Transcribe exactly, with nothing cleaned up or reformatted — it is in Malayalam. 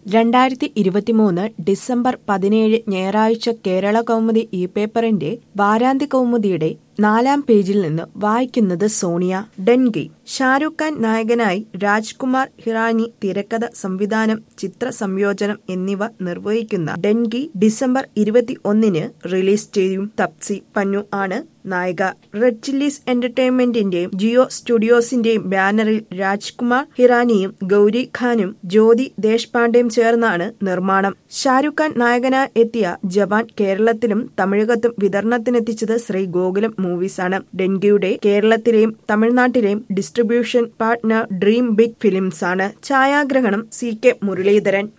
രണ്ടായിരത്തി ഇരുപത്തിമൂന്ന് ഡിസംബർ പതിനേഴ് ഞായറാഴ്ച കേരള കൗമുദി ഈ പേപ്പറിന്റെ വാരാന്ത്യ കൗമുദിയുടെ നാലാം പേജിൽ നിന്ന് വായിക്കുന്നത് സോണിയ. ഡെൻഗി. ഷാരൂഖ് ഖാൻ നായകനായി രാജ്കുമാർ ഹിറാനി തിരക്കഥ, സംവിധാനം, ചിത്ര സംയോജനം എന്നിവ നിർവഹിക്കുന്ന ഡെൻഗി ഡിസംബർ ഇരുപത്തി ഒന്നിന് റിലീസ് ചെയ്യും. തപ്സി പന്നു ആണ് നായിക. റെഡ് ചില്ലീസ് എന്റർടൈൻമെന്റിന്റെയും ജിയോ സ്റ്റുഡിയോസിന്റെയും ബാനറിൽ രാജ്കുമാർ ഹിറാനിയും ഗൗരി ഖാനും ജ്യോതി ദേശ്പാണ്ഡെയും ചേർന്നാണ് നിർമ്മാണം. ഷാരൂഖ് ഖാൻ നായകനായി എത്തിയ ജവാൻ കേരളത്തിലും തമിഴകത്തും വിതരണത്തിനെത്തിച്ചത് ശ്രീ ഗോകുലം മൂവീസ് ആണ്. ഡെൻഗിയുടെ കേരളത്തിലെയും തമിഴ്നാട്ടിലെയും distribution partner dream big films ആണ്. ഛായാഗ്രഹണം സി കെ മുരളീധരൻ.